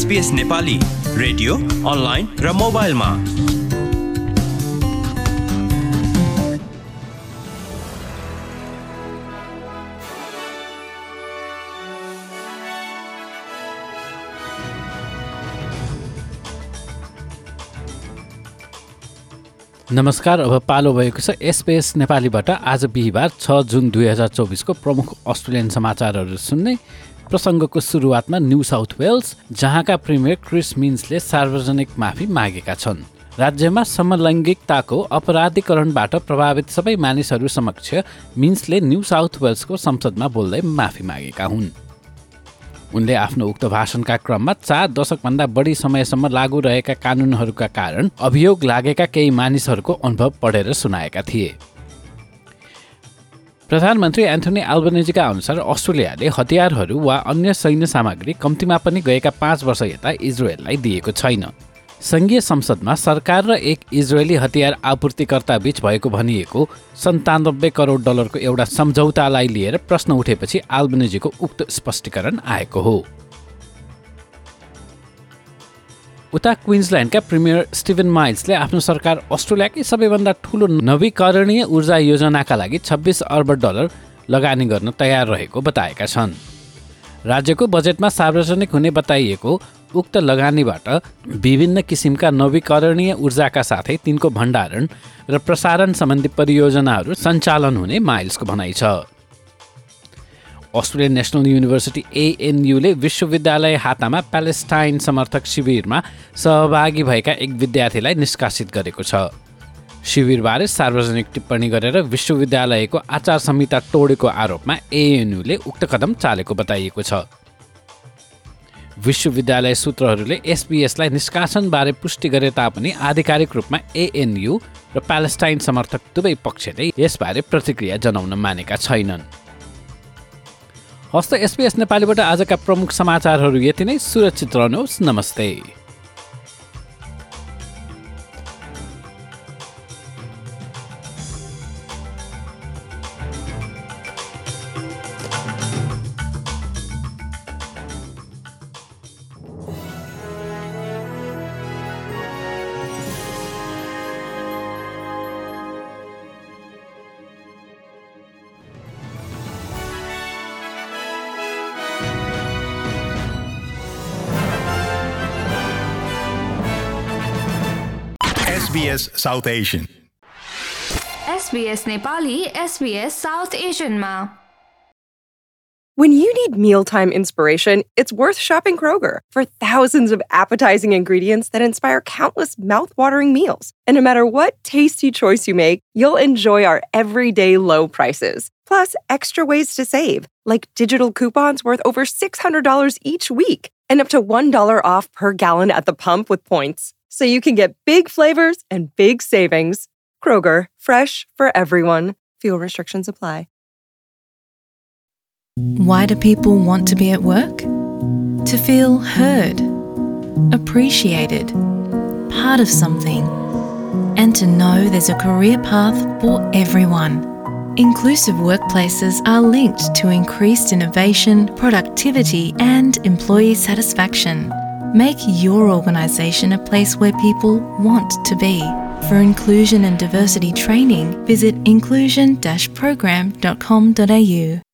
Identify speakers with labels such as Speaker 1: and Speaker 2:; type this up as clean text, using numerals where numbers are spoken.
Speaker 1: SBS Nepali radio, online र मोबाइलमा।
Speaker 2: नमस्कार, अब पालो भएको छ SBS नेपालीबाट आज बिहिबार 6 जुन 2024 को प्रमुख अस्ट्रेलियन समाचारहरू सुन्ने। प्रसङ्गको सुरुवातमा न्यू साउथ वेल्स, जहाँका प्रिमियर क्रिस मिन्सले सार्वजनिक माफी मागेका छन्। राज्यमा समलैङ्गिकताको अपराधीकरणबाट प्रभावित सबै मानिसहरू समक्ष मिन्सले न्यू साउथ वेल्सको संसदमा बोल्दै माफी मागेका हुन्। उनले आफ्नो उक्त भाषणका क्रममा 4 दशकभन्दा बढी समयसम्म लागू रहेका कानुनहरूका कारण अभियोग लागेका केही मानिसहरूको अनुभव पढेर सुनाएका थिए। प्रधानमन्त्री एन्थोनी एल्बनेजीका अनुसार अस्ट्रेलियाले हतियारहरू वा अन्य सैन्य सामग्री कम्तीमा पनि गएका 5 वर्ष यता इजरायललाई दिएको छैन। सङ्घीय संसदमा सरकार र एक इजरायली हतियार आपूर्तिकर्ता बीच भएको भनिएको $97 करोड को एउटा सम्झौतालाई लिएर प्रश्न उठेपछि एल्बनेजीको उक्त स्पष्टीकरण आएको हो। उता क्विन्सल्यान्डका प्रिमियर स्टिभन माइल्सले आफ्नो सरकार अस्ट्रेलियाकै सबैभन्दा ठूलो नवीकरणीय ऊर्जा योजनाका लागि $26 अर्ब लगानी गर्न तयार रहेको बताएका छन्। राज्यको बजेटमा सार्वजनिक हुने बताइएको उक्त लगानीबाट विभिन्न किसिमका नवीकरणीय ऊर्जाका साथै तिनको भण्डारण र प्रसारण सम्बन्धी परियोजनाहरू सञ्चालन हुने माइल्सको भनाइ छ। अस्ट्रेलियन नेसनल युनिभर्सिटी ANUले विश्वविद्यालय हातामा प्यालेस्टाइन समर्थक शिविरमा सहभागी भएका एक विद्यार्थीलाई निष्कासित गरेको छ। शिविरबारे सार्वजनिक टिप्पणी गरेर विश्वविद्यालयको आचार संहिता तोडेको आरोपमा ANUले उक्त कदम चालेको बताइएको छ। विश्वविद्यालय सूत्रहरूले SBSलाई निष्कासनबारे पुष्टि गरे तापनि आधिकारिक रूपमा ANU र प्यालेस्टाइन समर्थक दुवै पक्षले यसबारे प्रतिक्रिया जनाउन मानेका छैनन्। हस्त SBS नेपालीबाट आजका प्रमुख समाचारहरू यति नै। सुरक्षित रहनुहोस्। नमस्ते।
Speaker 3: SBS South Asian.
Speaker 4: SBS Nepali, SBS South Asian ma.
Speaker 5: When you need mealtime inspiration, it's worth shopping Kroger for thousands of appetizing ingredients that inspire countless mouth-watering meals. And no matter what tasty choice you make, you'll enjoy our everyday low prices. Plus, extra ways to save, like digital coupons worth over $600 each week and up to $1 off per gallon at the pump with points. So you can get big flavors and big savings. Kroger, fresh for everyone. Fuel restrictions apply.
Speaker 6: Why do people want to be at work? To feel heard, appreciated, part of something, and to know there's a career path for everyone. Inclusive workplaces are linked to increased innovation, productivity, and employee satisfaction. Make your organisation a place where people want to be. For inclusion and diversity training, visit inclusion-program.com.au.